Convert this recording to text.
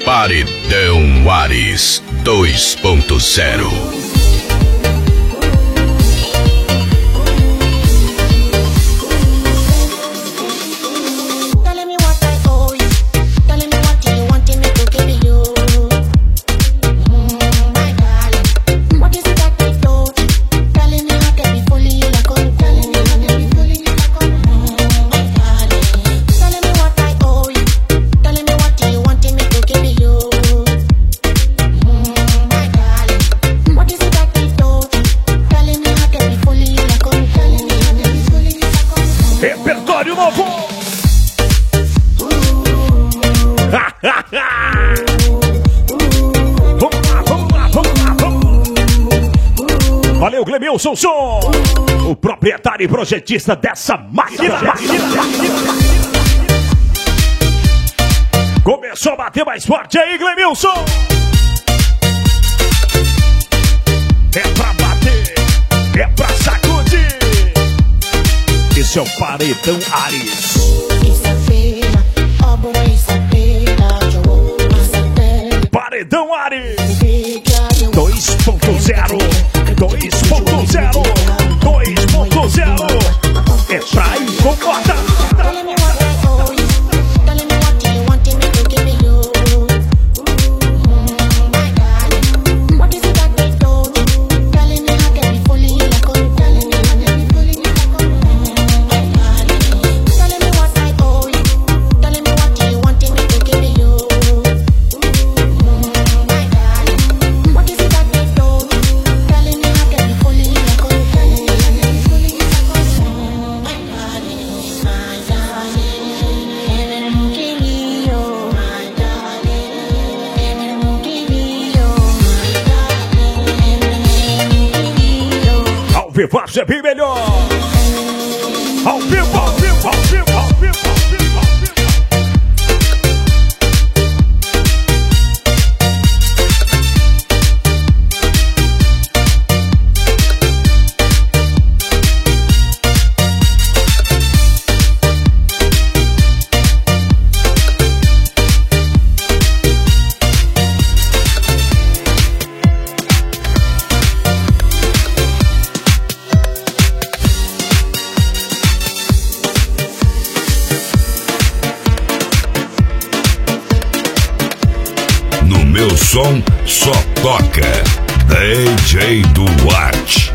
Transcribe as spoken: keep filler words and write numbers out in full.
Paredão Ares dois ponto zero. Valeu, Clemilson Som, o proprietário e projetista dessa máquina. Começou a bater mais forte aí, Clemilson. É pra bater, é pra sacudir. Esse é o Paredão Ares. Paredão Ares dois ponto zero. dois ponto zero, dois ponto zero, é pra incomodar. Vivaço é bem melhor. Ao vivo, ao vivo, ao vivo, ao vivo, ao vivo, ao vivo. Meu som só toca D J Duarte.